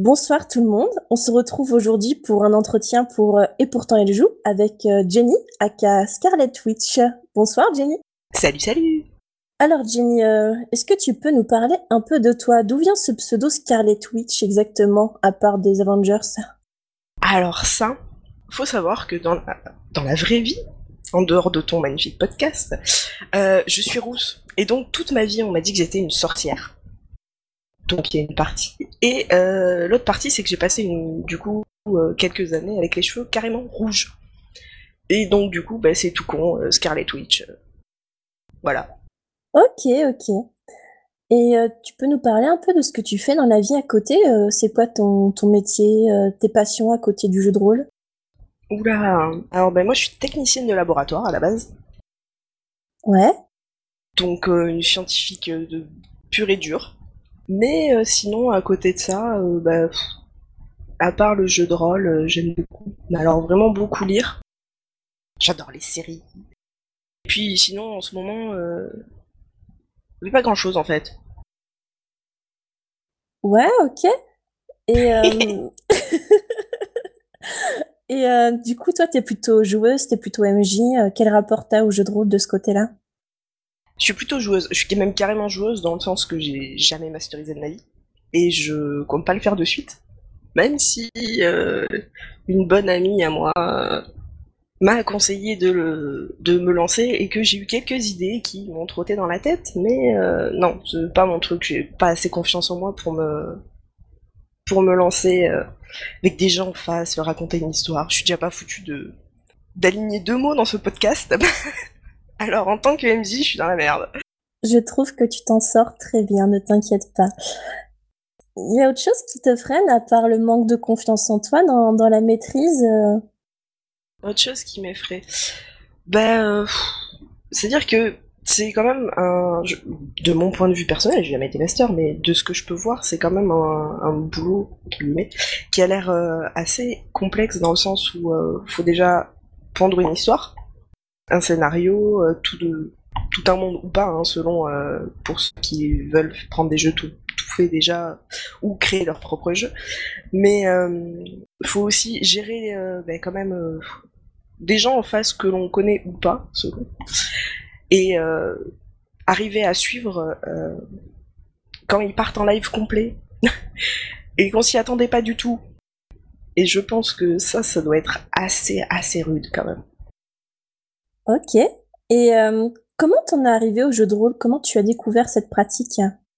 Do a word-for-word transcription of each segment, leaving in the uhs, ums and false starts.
Bonsoir tout le monde, on se retrouve aujourd'hui pour un entretien pour euh, Et pourtant elle joue avec euh, Jenny, aka Scarlet Witch. Bonsoir Jenny. Salut, salut. Alors Jenny, euh, est-ce que tu peux nous parler un peu de toi? D'où vient ce pseudo Scarlet Witch exactement, à part des Avengers? Alors ça, faut savoir que dans la, dans la vraie vie, en dehors de ton magnifique podcast, euh, je suis rousse. Et donc toute ma vie, on m'a dit que j'étais une sorcière. Donc il y a une partie. Et euh, l'autre partie, c'est que j'ai passé une, du coup euh, quelques années avec les cheveux carrément rouges. Et donc du coup, bah, c'est tout con, euh, Scarlet Witch. euh, voilà. Ok, ok. Et euh, tu peux nous parler un peu de ce que tu fais dans la vie à côté? Euh, c'est quoi ton, ton métier, euh, tes passions à côté du jeu de rôle? Oula. Alors ben moi, je suis technicienne de laboratoire à la base. Ouais. Donc euh, une scientifique euh, de pure et dure. Mais euh, sinon, à côté de ça, euh, bah, pff, à part le jeu de rôle, euh, j'aime beaucoup. Mais alors vraiment beaucoup lire. J'adore les séries. Et puis sinon, en ce moment, euh, je fais pas grand chose en fait. Ouais, ok. Et, euh, et euh, du coup, toi, t'es plutôt joueuse, t'es plutôt M J. euh, quel rapport t'as au jeu de rôle de ce côté-là? Je suis plutôt joueuse. Je suis même carrément joueuse dans le sens que j'ai jamais masterisé de ma vie. Et je compte pas le faire de suite. Même si euh, une bonne amie à moi euh, m'a conseillé de, le, de me lancer et que j'ai eu quelques idées qui m'ont trotté dans la tête, mais euh, non, c'est pas mon truc, j'ai pas assez confiance en moi pour me, pour me lancer euh, avec des gens en face, raconter une histoire. Je suis déjà pas foutu de d'aligner deux mots dans ce podcast. Alors en tant que M J, je suis dans la merde. Je trouve que tu t'en sors très bien, ne t'inquiète pas. Il y a autre chose qui te freine à part le manque de confiance en toi dans, dans la maîtrise? euh Autre chose qui m'effraie, ben, euh, c'est-à-dire que c'est quand même un, je- de mon point de vue personnel, j'ai jamais été master, mais de ce que je peux voir, c'est quand même un, un boulot entre guillemets, qui a l'air euh, assez complexe dans le sens où euh, faut déjà pondre une histoire, un scénario, euh, tout de tout un monde ou pas, hein, selon euh, pour ceux qui veulent prendre des jeux tout, tout fait déjà ou créer leur propre jeu. Mais euh, faut aussi gérer euh, ben, quand même euh, des gens en face que l'on connaît ou pas, selon, et euh, arriver à suivre euh, quand ils partent en live complet et qu'on s'y attendait pas du tout. Et je pense que ça, ça doit être assez, assez rude quand même. Ok. Et euh, comment t'en es arrivé au jeu de rôle? Comment tu as découvert cette pratique?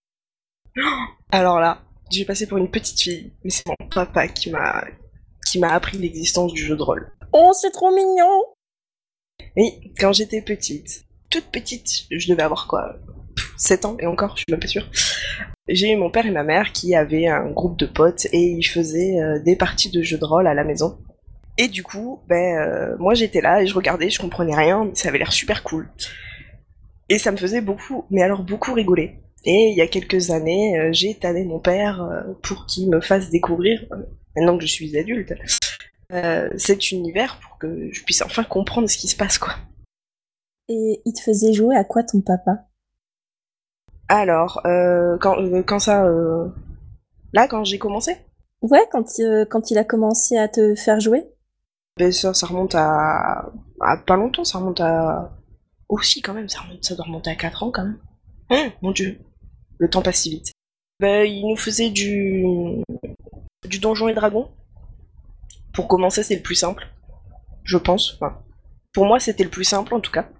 Alors là, j'ai passé pour une petite fille, mais c'est mon papa qui m'a qui m'a appris l'existence du jeu de rôle. Oh, c'est trop mignon! Et quand j'étais petite, toute petite, je devais avoir quoi, sept ans et encore, je suis même pas sûre. J'ai eu mon père et ma mère qui avaient un groupe de potes et ils faisaient euh, des parties de jeux de rôle à la maison. Et du coup, ben, euh, moi j'étais là et je regardais, je comprenais rien, mais ça avait l'air super cool. Et ça me faisait beaucoup, mais alors beaucoup rigoler. Et il y a quelques années, euh, j'ai tanné mon père euh, pour qu'il me fasse découvrir, euh, maintenant que je suis adulte, euh, cet univers pour que je puisse enfin comprendre ce qui se passe, quoi. Et il te faisait jouer à quoi ton papa? Alors, euh, quand, euh, quand ça... euh, là, quand j'ai commencé, Ouais, quand, euh, quand il a commencé à te faire jouer? ben ça, ça remonte à... à pas longtemps, ça remonte à... Aussi, quand même, ça, remonte, ça doit remonter à quatre ans, quand même. Hum, mon dieu, le temps passe si vite. Ben, il nous faisait du... du Donjon et Dragon. Pour commencer, c'est le plus simple, je pense. Enfin, pour moi, c'était le plus simple, en tout cas.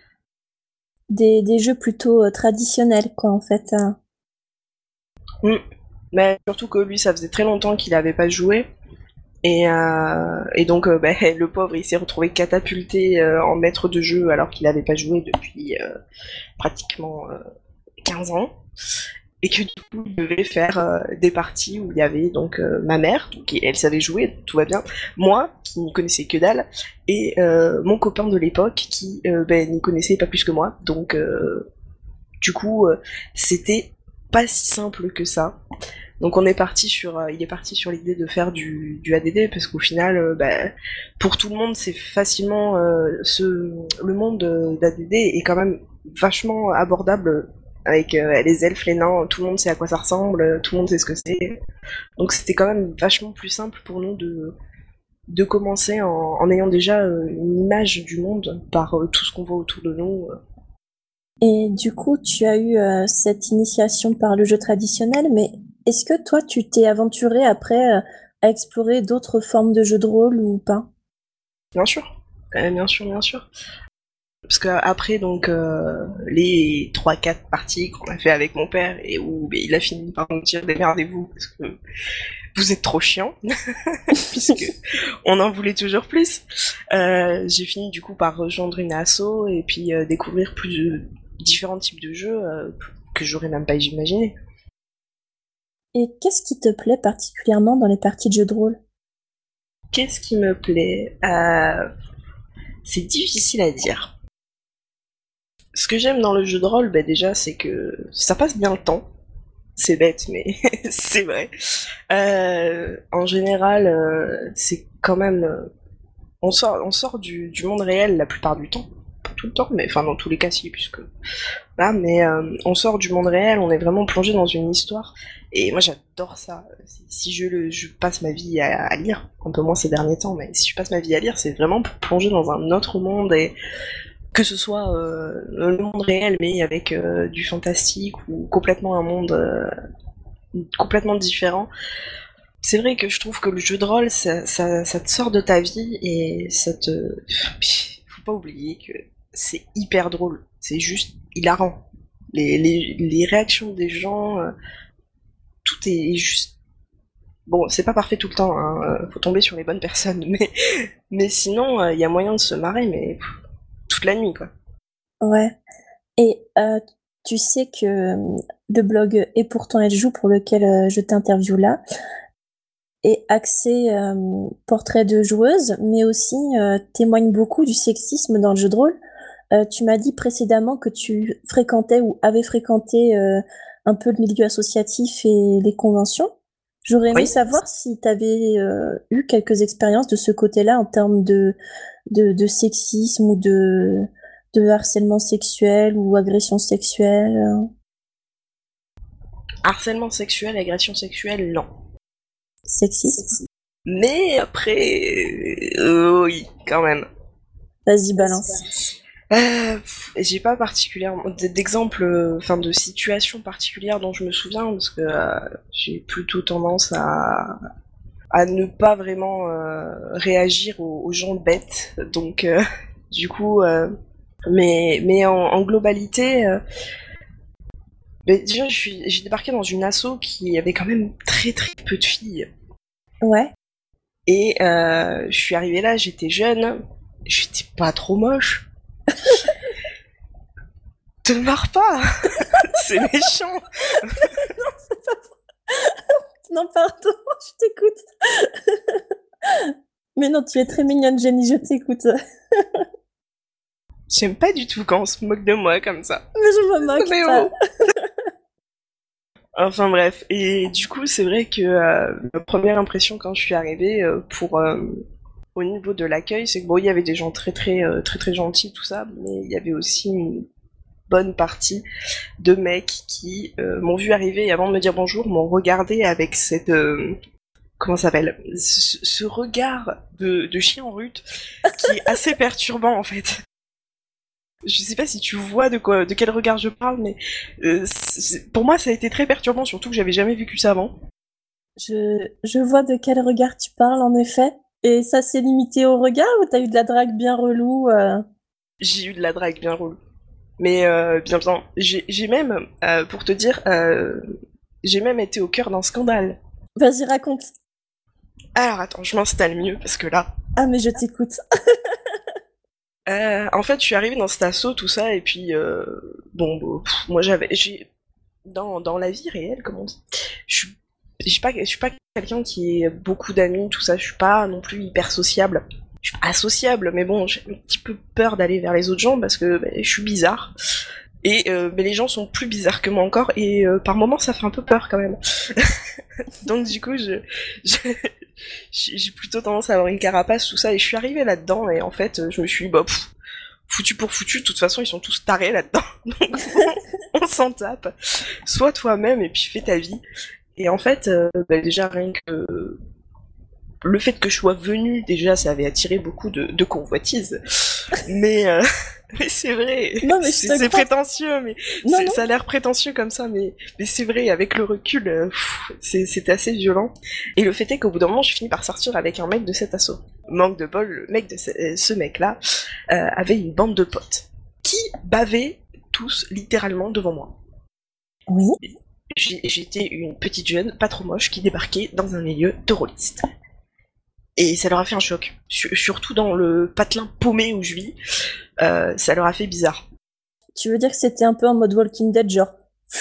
Des, des jeux plutôt euh, traditionnels, quoi, en fait. hein. Hum. Mais surtout que lui, ça faisait très longtemps qu'il avait pas joué. Et, euh, et donc, euh, ben, le pauvre, il s'est retrouvé catapulté euh, en maître de jeu alors qu'il n'avait pas joué depuis euh, pratiquement euh, quinze ans. Et que du coup, il devait faire euh, des parties où il y avait donc euh, ma mère, qui elle savait jouer, tout va bien, moi, qui n'y connaissais que dalle, et euh, mon copain de l'époque, qui euh, ben, n'y connaissait pas plus que moi. Donc, euh, du coup, euh, c'était pas si simple que ça. Donc on est parti sur, euh, il est parti sur l'idée de faire du, du A D D parce qu'au final, euh, bah, pour tout le monde, c'est facilement euh, ce, le monde d'A D D est quand même vachement abordable avec euh, les elfes, les nains, tout le monde sait à quoi ça ressemble, tout le monde sait ce que c'est. Donc c'était quand même vachement plus simple pour nous de, de commencer en, en ayant déjà euh, une image du monde par euh, tout ce qu'on voit autour de nous. Et du coup, tu as eu euh, cette initiation par le jeu traditionnel, mais est-ce que toi, tu t'es aventuré après euh, à explorer d'autres formes de jeux de rôle ou pas? Bien sûr, euh, bien sûr, bien sûr. Parce qu'après, donc, euh, les trois quatre parties qu'on a fait avec mon père, et où ben, il a fini par nous dire démerdez-vous, parce que vous êtes trop chiant, puisque on en voulait toujours plus, euh, j'ai fini du coup par rejoindre une asso, et puis euh, découvrir plus de différents types de jeux euh, que j'aurais même pas imaginé. Et qu'est-ce qui te plaît particulièrement dans les parties de jeux de rôle? Qu'est-ce qui me plaît euh, C'est difficile à dire. Ce que j'aime dans le jeu de rôle, bah déjà, c'est que ça passe bien le temps. C'est bête, mais c'est vrai. Euh, en général, euh, c'est quand même... euh, on sort, on sort du, du monde réel la plupart du temps. Pas tout le temps, mais enfin dans tous les cas si, puisque... Là, mais euh, on sort du monde réel, on est vraiment plongé dans une histoire. Et moi j'adore ça. Si, si je, le, je passe ma vie à, à lire, un peu moins ces derniers temps, mais si je passe ma vie à lire, c'est vraiment pour plonger dans un autre monde et... que ce soit euh, le monde réel mais avec euh, du fantastique ou complètement un monde euh, complètement différent. C'est vrai que je trouve que le jeu de rôle ça, ça, ça te sort de ta vie et ça te... Faut pas oublier que c'est hyper drôle, c'est juste hilarant. Les, les, les réactions des gens, euh, tout est juste... Bon, c'est pas parfait tout le temps, hein, faut tomber sur les bonnes personnes, mais, mais sinon, il euh, y a moyen de se marrer, mais... toute la nuit, quoi. Ouais. Et euh, tu sais que euh, le blog Et pourtant elle joue, pour lequel euh, je t'interviewe là, est axé euh, portrait de joueuse, mais aussi euh, témoigne beaucoup du sexisme dans le jeu de rôle. Euh, tu m'as dit précédemment que tu fréquentais ou avais fréquenté euh, un peu le milieu associatif et les conventions. J'aurais aimé Oui. savoir si tu avais euh, eu quelques expériences de ce côté-là en termes de, de, de sexisme ou de, de harcèlement sexuel ou agression sexuelle. Harcèlement sexuel, agression sexuelle, non. Sexisme? Mais après, euh, oui, quand même. Vas-y, balance. Euh, j'ai pas particulièrement d'exemples, enfin de situations particulières dont je me souviens parce que euh, j'ai plutôt tendance à à ne pas vraiment euh, réagir aux, aux gens bêtes. Donc euh, du coup, euh, mais mais en, en globalité. Euh, Mais déjà, je suis, j'ai débarqué dans une asso qui avait quand même très très peu de filles. Ouais. Et euh, je suis arrivée là, j'étais jeune, j'étais pas trop moche. Te marre pas, c'est méchant. Non, c'est pas vrai. Non, pardon, je t'écoute. Mais non, tu es très mignonne, Jenny, je t'écoute. J'aime pas du tout quand on se moque de moi comme ça. Mais je me moque Mais pas. oh. Enfin bref, et du coup c'est vrai que euh, ma première impression quand je suis arrivée euh, pour euh, au niveau de l'accueil, c'est que bon il y avait des gens très très euh, très très gentils tout ça, mais il y avait aussi une bonne partie de mecs qui euh, m'ont vu arriver et avant de me dire bonjour m'ont regardé avec cette euh, comment ça s'appelle ce, ce regard de, de chien en rut qui est assez perturbant en fait. Je sais pas si tu vois de quoi, de quel regard je parle, mais euh, pour moi ça a été très perturbant, surtout que j'avais jamais vécu ça avant. Je, je vois de quel regard tu parles, en effet. Et ça s'est limité au regard ou t'as eu de la drague bien relou euh... J'ai eu de la drague bien relou. Mais euh, bien bien, j'ai, j'ai même, euh, pour te dire, euh, j'ai même été au cœur d'un scandale. Vas-y, raconte. Alors attends, je m'installe mieux, parce que là... Ah, mais je t'écoute. Euh, en fait, je suis arrivée dans cet assaut, tout ça, et puis euh, bon, bon pff, moi j'avais, j'ai dans dans la vie réelle, comme on dit, je suis, je suis pas, je suis pas quelqu'un qui ait beaucoup d'amis, tout ça, je suis pas non plus hyper sociable. Je suis pas associable, mais bon, j'ai un petit peu peur d'aller vers les autres gens parce que bah, je suis bizarre. Et euh, mais les gens sont plus bizarres que moi encore, et euh, par moments ça fait un peu peur quand même. Donc du coup, je, je j'ai plutôt tendance à avoir une carapace, tout ça, et je suis arrivée là-dedans, et en fait, je me suis dit, bah, pff, foutu pour foutu, de toute façon, ils sont tous tarés là-dedans. Donc, on s'en tape. Sois toi-même et puis fais ta vie. Et en fait, euh, bah, déjà rien que le fait que je sois venue, déjà, ça avait attiré beaucoup de, de convoitises. Mais, euh, mais c'est vrai. Non, mais je c'est, te c'est crois. prétentieux, mais Non, c'est, non. ça a l'air prétentieux comme ça, mais, mais c'est vrai, avec le recul, euh, pff, c'est, c'était assez violent. Et le fait est qu'au bout d'un moment, je finis par sortir avec un mec de cet assaut. Manque de bol, le mec de ce, euh, ce mec-là euh, avait une bande de potes qui bavaient tous littéralement devant moi. Oui. J'ai, j'étais une petite jeune, pas trop moche, qui débarquait dans un milieu terroriste. Et ça leur a fait un choc, surtout dans le patelin paumé où je vis, euh, ça leur a fait bizarre. Tu veux dire que c'était un peu en mode Walking Dead, genre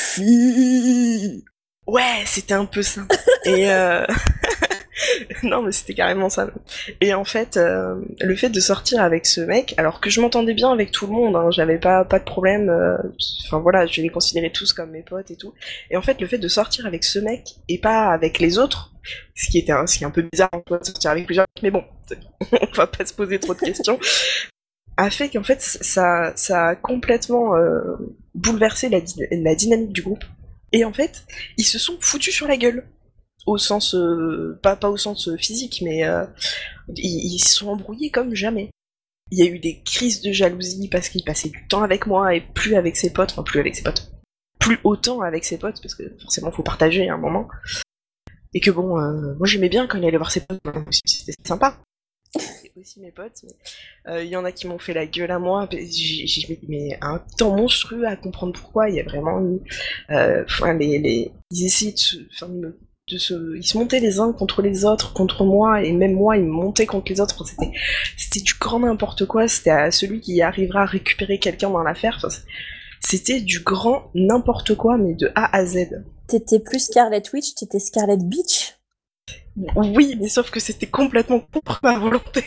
Fuii. Ouais, c'était un peu ça. Et euh... non, mais c'était carrément ça. Et en fait, euh, le fait de sortir avec ce mec, alors que je m'entendais bien avec tout le monde, hein, j'avais pas pas de problème. euh, Enfin voilà, je les considérais tous comme mes potes et tout. Et en fait, le fait de sortir avec ce mec et pas avec les autres, ce qui était un, ce qui est un peu bizarre, on peut sortir avec plusieurs, mais bon, on va pas se poser trop de questions, a fait qu'en fait ça ça a complètement euh, bouleversé la, la dynamique du groupe. Et en fait, ils se sont foutus sur la gueule. Au sens, euh, pas, pas au sens physique, mais euh, ils, ils se sont embrouillés comme jamais. Il y a eu des crises de jalousie parce qu'il passait du temps avec moi et plus avec ses potes, enfin plus avec ses potes, plus autant avec ses potes, parce que forcément faut partager à un moment. Et que bon, euh, moi j'aimais bien quand il allait voir ses potes, c'était sympa. C'était aussi mes potes, mais il euh, y en a qui m'ont fait la gueule à moi, j'ai, j'ai mis un temps monstrueux à comprendre pourquoi. Il y a vraiment eu, euh, enfin les, les, ils essayaient de se, enfin, me De se... Ils se montaient les uns contre les autres, contre moi, et même moi, ils me montaient contre les autres. Enfin, c'était... c'était du grand n'importe quoi. C'était à celui qui arrivera à récupérer quelqu'un dans l'affaire. Enfin, c'était du grand n'importe quoi, mais de A à Z. T'étais plus Scarlet Witch, t'étais Scarlet Beach. Oui, mais sauf que c'était complètement contre ma volonté.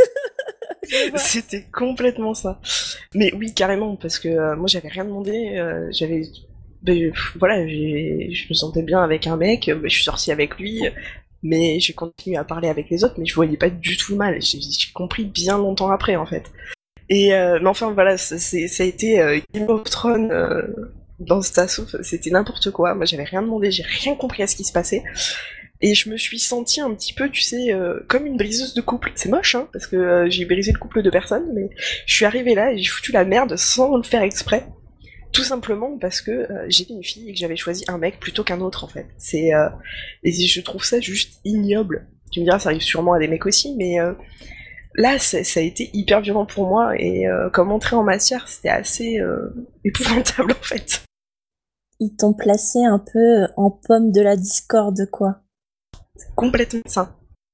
C'était complètement ça. Mais oui, carrément, parce que euh, moi, j'avais rien demandé. Euh, j'avais... Ben, voilà, j'ai, je me sentais bien avec un mec, je suis sortie avec lui, mais j'ai continué à parler avec les autres, mais je voyais pas du tout mal. J'ai, j'ai compris bien longtemps après, en fait. Et euh, mais enfin voilà, c'est, ça a été euh, Game of Thrones euh, dans cet assaut, c'était n'importe quoi. Moi, j'avais rien demandé, j'ai rien compris à ce qui se passait. Et je me suis sentie un petit peu, tu sais, euh, comme une briseuse de couple. C'est moche, hein, parce que euh, j'ai brisé le couple de personnes, mais je suis arrivée là et j'ai foutu la merde sans le faire exprès. Tout simplement parce que euh, j'étais une fille et que j'avais choisi un mec plutôt qu'un autre en fait. C'est euh, et je trouve ça juste ignoble. Tu me diras, ça arrive sûrement à des mecs aussi, mais euh, là ça, ça a été hyper violent pour moi et euh, comme entrer en matière, c'était assez euh, épouvantable en fait. Ils t'ont placé un peu en pomme de la discorde, quoi. C'est complètement ça.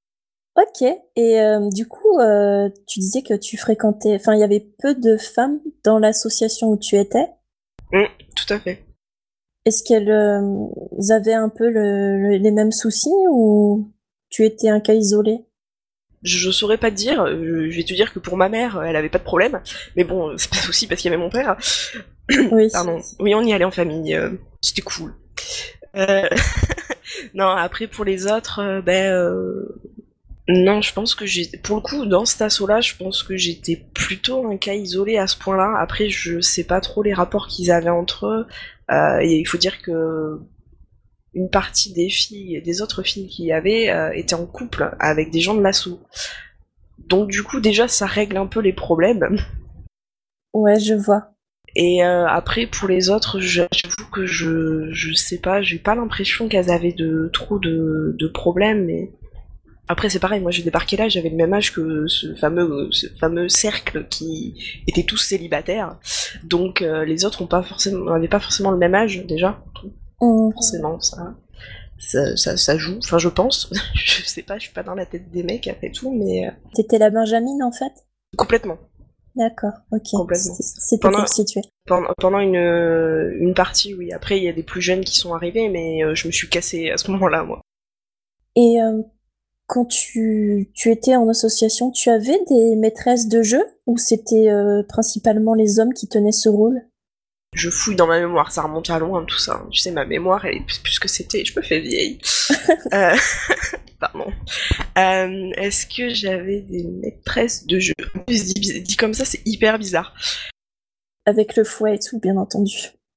Ok. Et euh, du coup, euh, tu disais que tu fréquentais, enfin, il y avait peu de femmes dans l'association où tu étais. Mmh, tout à fait. Est-ce qu'elles euh, avaient un peu le, le- les mêmes soucis ou tu étais un cas isolé? Je, je saurais pas te dire, je, je vais te dire que pour ma mère, elle avait pas de problème, mais bon, c'est pas aussi parce qu'il y avait mon père. Oui. Pardon. Oui, on y allait en famille, euh, c'était cool. Euh... non, après pour les autres, euh, ben... Euh... Non, je pense que j'ai... Pour le coup, dans cet assaut-là, je pense que j'étais plutôt un cas isolé à ce point-là. Après, je sais pas trop les rapports qu'ils avaient entre eux. Euh, et il faut dire que une partie des filles, des autres filles qu'il y avait, euh, étaient en couple avec des gens de l'assaut. Donc du coup, déjà, ça règle un peu les problèmes. Ouais, je vois. Et euh, après, pour les autres, je- j'avoue que je, je sais pas, j'ai pas l'impression qu'elles avaient de trop de, de problèmes, mais après c'est pareil, moi j'ai débarqué là, j'avais le même âge que ce fameux, ce fameux cercle qui étaient tous célibataires, donc euh, les autres ont pas forcément, n'avaient pas forcément le même âge déjà, Mmh. forcément ça, ça, ça, ça joue, enfin je pense, je sais pas, je suis pas dans la tête des mecs après tout, mais euh, T'étais la Benjamine en fait? complètement, D'accord, ok. complètement. C'était c'était Pendant, pour situer. pendant, pendant une, une partie, oui, après il y a des plus jeunes qui sont arrivés, mais euh, je me suis cassée à ce moment-là, moi. Et euh, quand tu, tu étais en association, tu avais des maîtresses de jeu ou c'était euh, principalement les hommes qui tenaient ce rôle? Je fouille dans ma mémoire, ça remonte à loin tout ça. Tu sais, ma mémoire, elle est plus, plus que c'était. Je me fais vieille. euh, pardon. Euh, est-ce que j'avais des maîtresses de jeu? En plus, dit, dit comme ça, c'est hyper bizarre. Avec le fouet et tout, bien entendu.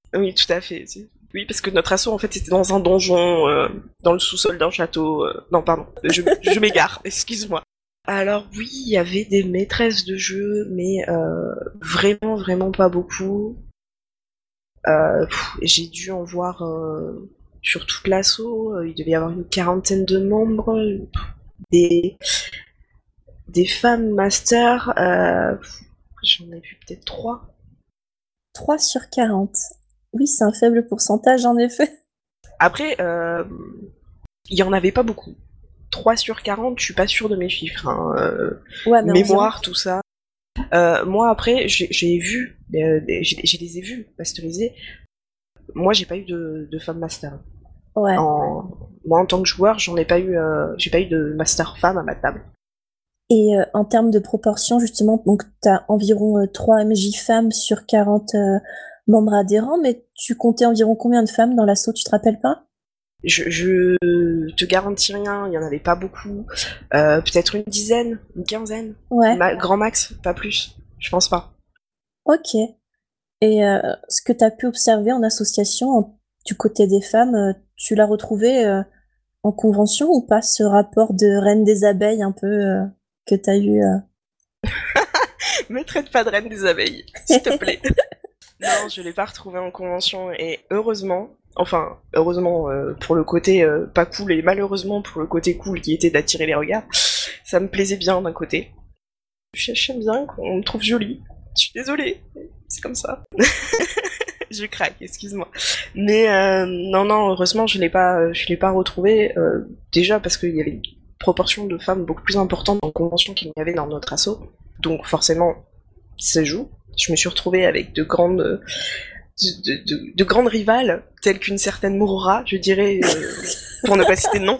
Oui, tout à fait. Oui, parce que notre assaut, en fait, était dans un donjon, euh, dans le sous-sol d'un château. Euh... Non, pardon, je, je m'égare, excuse-moi. Alors oui, il y avait des maîtresses de jeu, mais euh, vraiment, vraiment pas beaucoup. Euh, pff, j'ai dû en voir euh, sur toute l'assaut, euh, il devait y avoir une quarantaine de membres, des, des femmes masters, euh, j'en ai vu peut-être trois. trois sur quarante. Oui, c'est un faible pourcentage en effet. Après, euh, il y en avait pas beaucoup. trois sur quarante, je suis pas sûre de mes chiffres. Hein. Euh, Ouais, mais environ. mémoire, tout ça. Euh, moi, après, j'ai, j'ai vu, euh, j'ai, j'ai les ai vus masterisés. Moi, j'ai pas eu de, de femme master. Ouais. En, moi, en tant que joueur, j'en ai pas eu, euh, j'ai pas eu de master femme à ma table. Et euh, en termes de proportion, justement, donc tu as environ euh, trois M J femmes sur quarante euh, membres adhérents, mais tu comptais environ combien de femmes dans l'assaut, tu te rappelles pas? Je, je te garantis rien, il y en avait pas beaucoup. Euh, peut-être une dizaine, une quinzaine. Ouais, Ma, grand max, pas plus. Je pense pas. ok. Et euh, ce que tu as pu observer en association en- du côté des femmes, euh, tu l'as retrouvé euh, en convention ou pas, ce rapport de reine des abeilles un peu euh, que tu as eu euh Me traite pas de reine des abeilles, s'il te plaît. Non, je l'ai pas retrouvé en convention et heureusement, enfin heureusement euh, pour le côté euh, pas cool et malheureusement pour le côté cool qui était d'attirer les regards, ça me plaisait bien d'un côté. J'aime bien qu'on me trouve jolie. Je suis désolée, c'est comme ça. Je craque, excuse-moi. Mais euh, non, non, heureusement je l'ai pas, je l'ai pas retrouvé. Euh, déjà parce qu'il y avait une proportion de femmes beaucoup plus importante en convention qu'il y avait dans notre assaut, donc forcément ça joue. Je me suis retrouvée avec de grandes, de, de, de, de grandes rivales, telles qu'une certaine Morora, je dirais, euh, pour ne pas citer de nom.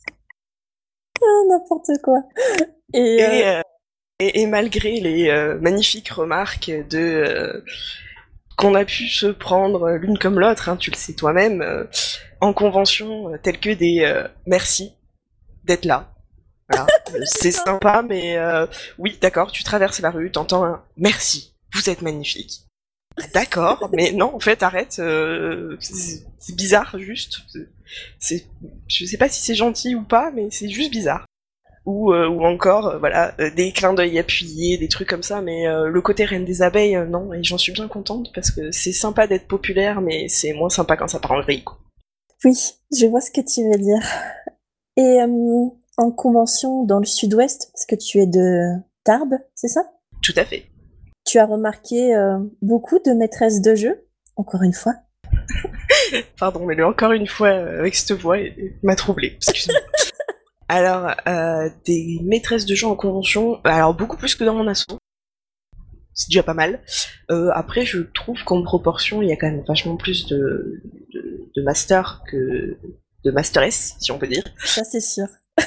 Ah, n'importe quoi. Et euh, Et, euh, et, et malgré les euh, magnifiques remarques de euh, qu'on a pu se prendre l'une comme l'autre, hein, tu le sais toi-même, euh, en convention, euh, telles que des euh, merci d'être là. Voilà, euh, c'est sympa, mais euh, oui, d'accord, tu traverses la rue, t'entends un merci, vous êtes magnifique. D'accord, mais non, en fait, arrête. Euh, c'est, c'est bizarre, juste. C'est, c'est- je sais pas si c'est gentil ou pas, mais c'est juste bizarre. Ou, euh, ou encore, euh, voilà, euh, des clins d'œil appuyés, des trucs comme ça. Mais euh, le côté reine des abeilles, euh, non. Et j'en suis bien contente parce que c'est sympa d'être populaire, mais c'est moins sympa quand ça part en vrille, quoi. oui, je vois ce que tu veux dire. Et euh, en convention dans le sud-ouest, parce que tu es de Tarbes, c'est ça? Tout à fait. Tu as remarqué euh, beaucoup de maîtresses de jeu, encore une fois. Pardon, mais le encore une fois euh, avec cette voix il- il m'a troublée. Excuse-moi. Alors, euh, des maîtresses de jeu en convention, alors beaucoup plus que dans mon assaut. C'est déjà pas mal. Euh, après, je trouve qu'en proportion, il y a quand même vachement plus de, de, de master que de masteress, si on peut dire. Ça, c'est sûr.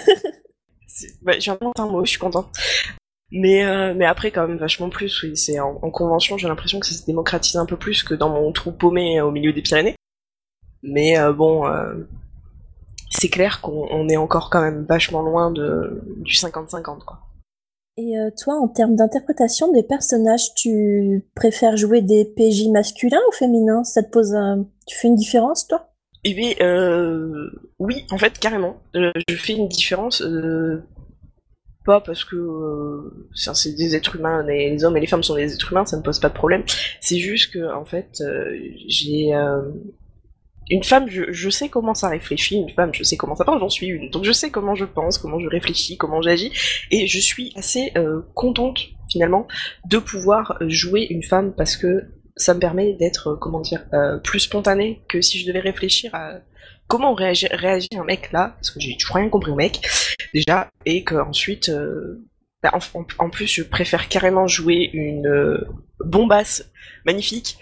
C'est- bah, j'ai inventé un mot, je suis contente. Mais, euh, mais après, quand même vachement plus, oui. C'est en, en convention, j'ai l'impression que ça se démocratise un peu plus que dans mon trou paumé au milieu des Pyrénées. Mais euh, bon, euh, c'est clair qu'on on est encore quand même vachement loin de, du cinquante cinquante, quoi. Et euh, toi, en termes d'interprétation des personnages, tu préfères jouer des P J masculins ou féminins? Ça te pose un... Tu fais une différence, toi? Eh bien, euh, oui, en fait, carrément. Euh, je fais une différence, euh, pas parce que euh, c'est c'est des êtres humains, les, les hommes et les femmes sont des êtres humains, ça ne pose pas de problème. C'est juste que, en fait, euh, j'ai euh, une femme, je, je sais comment ça réfléchit, une femme, je sais comment ça pense, j'en suis une. Donc je sais comment je pense, comment je réfléchis, comment j'agis, et je suis assez euh, contente finalement de pouvoir jouer une femme parce que ça me permet d'être, euh, comment dire, euh, plus spontanée que si je devais réfléchir à comment réagit, réagit un mec là, parce que j'ai toujours rien compris au mec déjà, et qu'ensuite, euh, bah, en, en, en plus je préfère carrément jouer une euh, bombasse magnifique.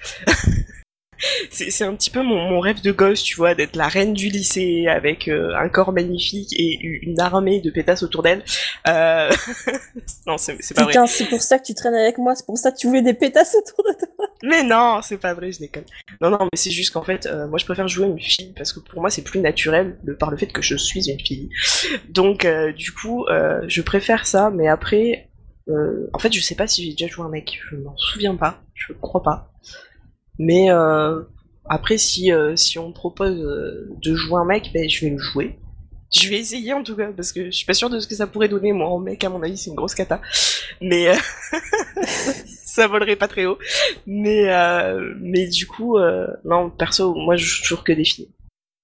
C'est, c'est un petit peu mon, mon rêve de gosse, tu vois, d'être la reine du lycée avec euh, un corps magnifique et une armée de pétasses autour d'elle. Euh... non, c'est, c'est pas vrai. Putain, c'est pour ça que tu traînes avec moi, c'est pour ça que tu voulais des pétasses autour de toi. Mais non, c'est pas vrai, je déconne. Non, non, mais c'est juste qu'en fait, euh, moi je préfère jouer une fille parce que pour moi c'est plus naturel de, par le fait que je suis une fille. Donc, euh, du coup, euh, je préfère ça, mais après, euh, en fait, je sais pas si j'ai déjà joué un mec, je m'en souviens pas, je crois pas. Mais euh, Après, si, euh, si on me propose euh, de jouer un mec, ben, je vais le jouer. Je vais essayer en tout cas, parce que je suis pas sûre de ce que ça pourrait donner. Moi, en mec, à mon avis, c'est une grosse cata. Mais euh, ça volerait pas très haut. Mais, euh, mais du coup, euh, non, perso, moi, je joue toujours que des filles.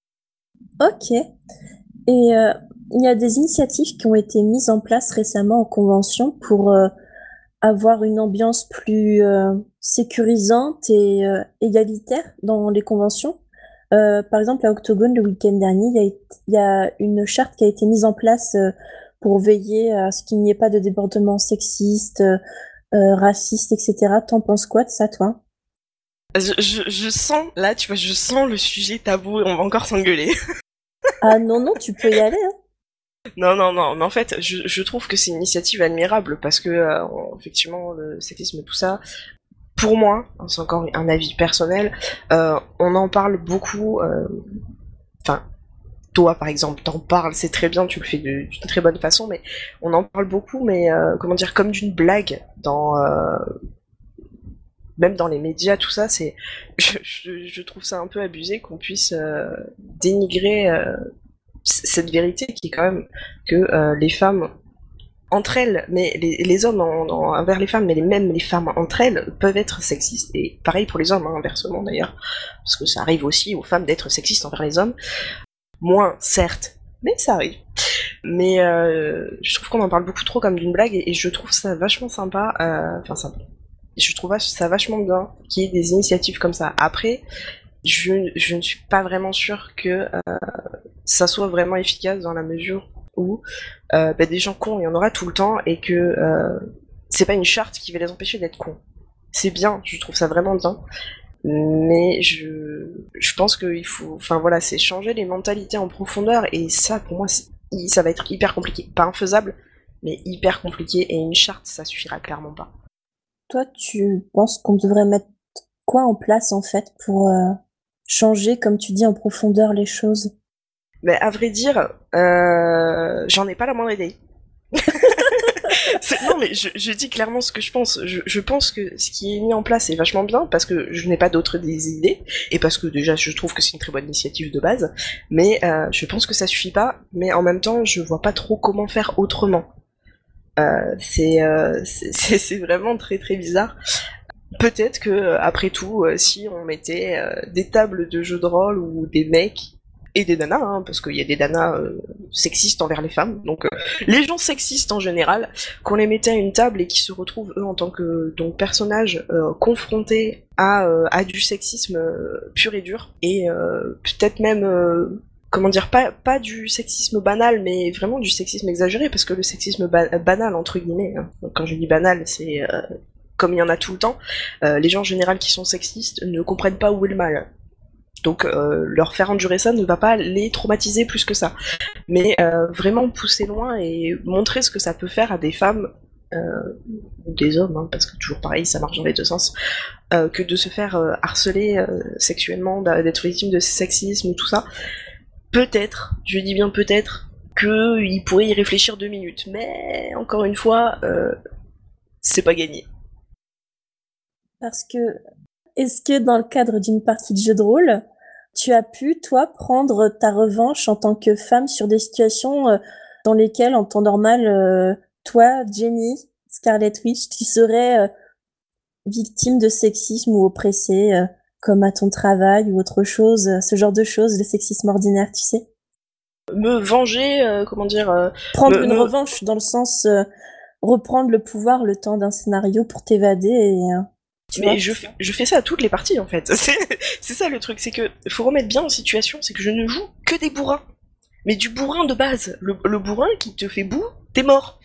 Ok. Et euh, il y a des initiatives qui ont été mises en place récemment en convention pour euh, avoir une ambiance plus euh, sécurisante et euh, égalitaire dans les conventions. Euh, par exemple, à Octogone, le week-end dernier, il y a, il y a une charte qui a été mise en place euh, pour veiller à ce qu'il n'y ait pas de débordements sexistes, euh, euh, racistes, et cetera. T'en penses quoi de ça, toi? Je, je, je sens, là, tu vois, je sens le sujet tabou et on va encore s'engueuler. Ah non, non, tu peux y aller, hein. Non, non, non, mais en fait, je, je trouve que c'est une initiative admirable parce que, euh, on- effectivement, le sexisme, tout ça, pour moi, hein, c'est encore un avis personnel, euh, on en parle beaucoup, euh, enfin, toi par exemple, t'en parles, c'est très bien, tu le fais de- d'une très bonne façon, mais on en parle beaucoup, mais euh, comment dire, comme d'une blague, dans, euh, même dans les médias, tout ça, c'est, je, je- je trouve ça un peu abusé qu'on puisse euh, dénigrer euh, c- cette vérité qui est quand même que euh, les femmes entre elles, mais les, les hommes en- en- envers les femmes, mais les, même les femmes entre elles peuvent être sexistes. Et pareil pour les hommes, hein, inversement d'ailleurs, parce que ça arrive aussi aux femmes d'être sexistes envers les hommes. Moins, certes, mais ça arrive. Mais euh, je trouve qu'on en parle beaucoup trop comme d'une blague, et, et je trouve ça vachement sympa. euh, Enfin, sympa. Je trouve ça vachement bien qu'il y ait des initiatives comme ça. Après, je, je ne suis pas vraiment sûre que euh, ça soit vraiment efficace dans la mesure où euh, bah, des gens cons, il y en aura tout le temps et que euh, c'est pas une charte qui va les empêcher d'être cons. C'est bien, je trouve ça vraiment bien, mais je, je pense qu'il faut, enfin voilà, c'est changer les mentalités en profondeur et ça, pour moi, ça va être hyper compliqué. Pas infaisable, mais hyper compliqué et une charte, ça suffira clairement pas. Toi, tu penses qu'on devrait mettre quoi en place, en fait, pour euh, changer, comme tu dis, en profondeur les choses? Mais à vrai dire, euh, j'en ai pas la moindre idée. Non mais je, je dis clairement ce que je pense. Je, je pense que ce qui est mis en place est vachement bien parce que je n'ai pas d'autres des idées et parce que déjà je trouve que c'est une très bonne initiative de base. Mais euh, je pense que ça suffit pas. Mais en même temps, je vois pas trop comment faire autrement. Euh, c'est, euh, c'est c'est c'est vraiment très très bizarre. Peut-être que euh, après tout, euh, si on mettait euh, des tables de jeux de rôle ou des mecs et des nanas, hein, parce qu'il y a des nanas euh, sexistes envers les femmes, donc euh, les gens sexistes en général, qu'on les mettait à une table et qui se retrouvent eux en tant que donc personnages euh, confrontés à, euh, à du sexisme euh, pur et dur, et euh, peut-être même euh, comment dire, pas, pas du sexisme banal, mais vraiment du sexisme exagéré, parce que le sexisme ba- banal, entre guillemets, hein, donc quand je dis banal, c'est euh, comme il y en a tout le temps, euh, les gens en général qui sont sexistes ne comprennent pas où est le mal. Donc euh, leur faire endurer ça ne va pas les traumatiser plus que ça. Mais euh, vraiment pousser loin et montrer ce que ça peut faire à des femmes, euh, ou des hommes, hein, parce que toujours pareil, ça marche dans les deux sens, euh, que de se faire euh, harceler euh, sexuellement, d'être victime de sexisme, tout ça. Peut-être, je dis bien peut-être, qu'ils pourraient y réfléchir deux minutes. Mais encore une fois, euh, c'est pas gagné. Parce que, est-ce que dans le cadre d'une partie de jeu de rôle, tu as pu, toi, prendre ta revanche en tant que femme sur des situations euh, dans lesquelles, en temps normal, euh, toi, Jenny, Scarlet Witch, tu serais euh, victime de sexisme ou oppressée, euh, comme à ton travail ou autre chose, euh, ce genre de choses, le sexisme ordinaire, tu sais? Me venger, euh, comment dire, euh, Prendre me, une me... revanche dans le sens euh, reprendre le pouvoir le temps d'un scénario pour t'évader et euh, tu Mais vois. je, fais- je fais ça à toutes les parties en fait. C'est c'est ça le truc, c'est que faut remettre bien en situation, c'est que je ne joue que des bourrins. Mais du bourrin de base. Le, le bourrin qui te fait boue, t'es mort.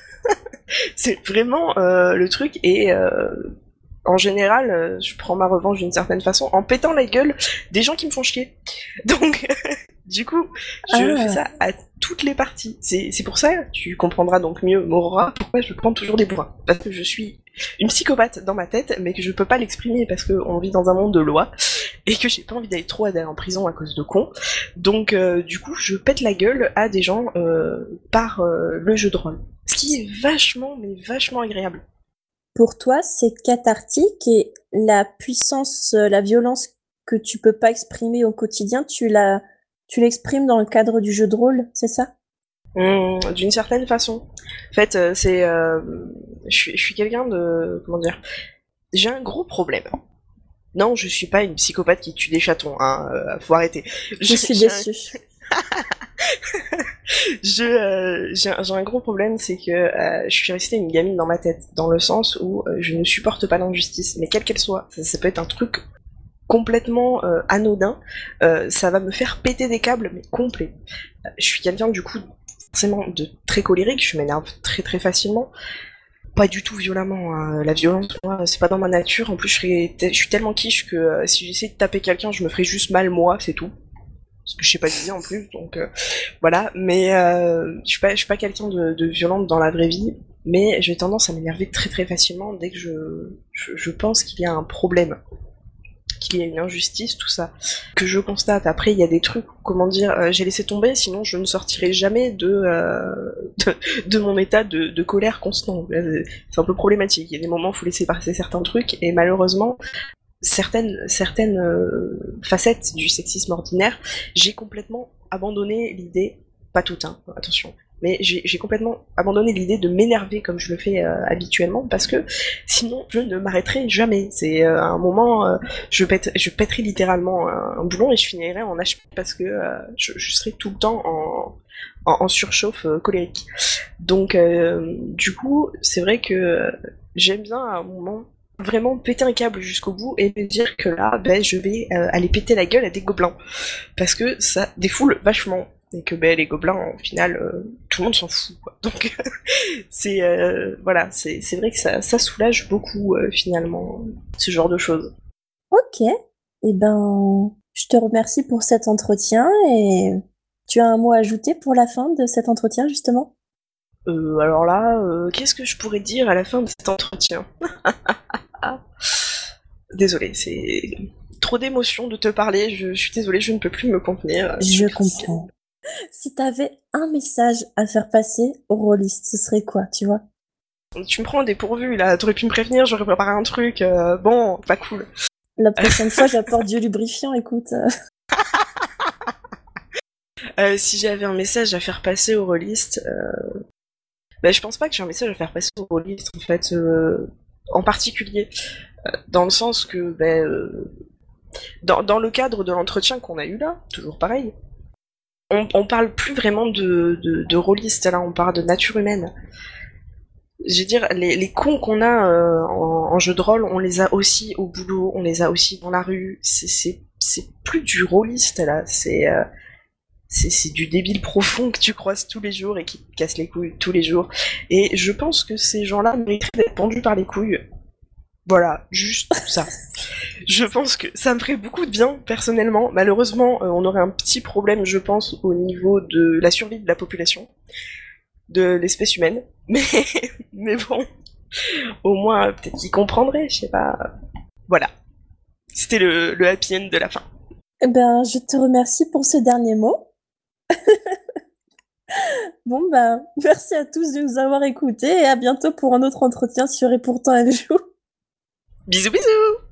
C'est vraiment euh, le truc et euh, en général, euh, je prends ma revanche d'une certaine façon en pétant la gueule des gens qui me font chier. Donc, du coup, je fais Ah, ça à toutes les parties. C'est c'est pour ça, tu comprendras donc mieux, Morora, pourquoi je prends toujours des bourrins. Parce que je suis une psychopathe dans ma tête, mais que je peux pas l'exprimer parce qu'on vit dans un monde de loi et que j'ai pas envie d'aller trop d'aller en prison à cause de cons. Donc, euh, du coup, je pète la gueule à des gens euh, par euh, le jeu de rôle. Ce qui est vachement, mais vachement agréable. pour toi, c'est cathartique et la puissance, euh, la violence que tu peux pas exprimer au quotidien, tu la, tu l'exprimes dans le cadre du jeu de rôle, c'est ça? Mmh, d'une certaine façon. En fait, euh, c'est, euh, je suis, je suis quelqu'un de, comment dire, j'ai un gros problème. Non, je suis pas une psychopathe qui tue des chatons, hein, euh, faut arrêter. Je suis j'ai un- déçue. je, euh, j'ai un, j'ai un gros problème, c'est que euh, je suis restée une gamine dans ma tête, dans le sens où euh, je ne supporte pas l'injustice, mais quelle qu'elle soit. Ça, ça peut être un truc complètement euh, anodin, euh, ça va me faire péter des câbles, mais complet. Euh, je suis quelqu'un du coup forcément de très colérique, je m'énerve très très facilement. Pas du tout violemment, hein. La violence, moi, c'est pas dans ma nature. En plus, je, serais te- je suis tellement quiche que euh, si j'essaie de taper quelqu'un, je me ferais juste mal moi, c'est tout. Parce que je sais pas viser en plus, donc euh, voilà. Mais euh, je suis pas, je suis pas quelqu'un de, de violente dans la vraie vie, mais j'ai tendance à m'énerver très très facilement dès que je, je, je pense qu'il y a un problème, qu'il y a une injustice, tout ça, que je constate. Après, il y a des trucs, comment dire, euh, j'ai laissé tomber, sinon je ne sortirai jamais de, euh, de, de mon état de, de colère constant. Euh, C'est un peu problématique. Il y a des moments où il faut laisser passer certains trucs, et malheureusement, certaines, certaines euh, facettes du sexisme ordinaire, j'ai complètement abandonné l'idée, pas tout, hein, attention, mais j'ai j'ai complètement abandonné l'idée de m'énerver comme je le fais euh, habituellement, parce que sinon je ne m'arrêterai jamais. C'est euh, à un moment, euh, je, pète, je pèterai littéralement un, un boulon et je finirai en H P parce que euh, je, je serai tout le temps en, en, en surchauffe euh, colérique. Donc euh, du coup, c'est vrai que euh, j'aime bien à un moment vraiment péter un câble jusqu'au bout et me dire que là, ben, je vais euh, aller péter la gueule à des gobelins. Parce que ça défoule vachement. Et que ben, les gobelins, au final, euh, tout le monde s'en fout. Quoi. Donc, c'est euh, voilà, c'est c'est vrai que ça, ça soulage beaucoup, euh, finalement, ce genre de choses. Ok. Eh ben, je te remercie pour cet entretien et tu as un mot à ajouter pour la fin de cet entretien, justement? Euh, alors là, euh, qu'est-ce que je pourrais dire à la fin de cet entretien? Ah, désolée, c'est trop d'émotions de te parler, je, je suis désolée, je ne peux plus me contenir. Je comprends. Si t'avais un message à faire passer aux rôlistes, ce serait quoi, tu vois? Tu me prends dépourvu là, t'aurais pu me prévenir, j'aurais préparé un truc, euh, bon, pas cool. La prochaine fois, j'apporte du lubrifiant, écoute. Euh, si j'avais un message à faire passer aux rôlistes, euh... bah, je pense pas que j'ai un message à faire passer aux rôlistes en fait, euh, en particulier, euh, dans le sens que, bah, euh, dans, dans le cadre de l'entretien qu'on a eu là, toujours pareil, on, on parle plus vraiment de, de, de rôlistes là, on parle de nature humaine. Je veux dire, les, les cons qu'on a euh, en, en jeu de rôle, on les a aussi au boulot, on les a aussi dans la rue. C'est, c'est, c'est plus du rôliste là, c'est, euh, c'est, c'est du débile profond que tu croises tous les jours et qui te casse les couilles tous les jours. Et je pense que ces gens-là mériteraient d'être pendus par les couilles. Voilà, juste ça. Je pense que ça me ferait beaucoup de bien, personnellement. Malheureusement, euh, on aurait un petit problème, je pense, au niveau de la survie de la population, de l'espèce humaine. Mais, mais bon, au moins, peut-être qu'ils comprendraient, je sais pas. Voilà. C'était le, le happy end de la fin. Eh ben, je te remercie pour ce dernier mot. Bon, ben, merci à tous de nous avoir écoutés et à bientôt pour un autre entretien sur Et pourtant elle joue. Bisous bisous.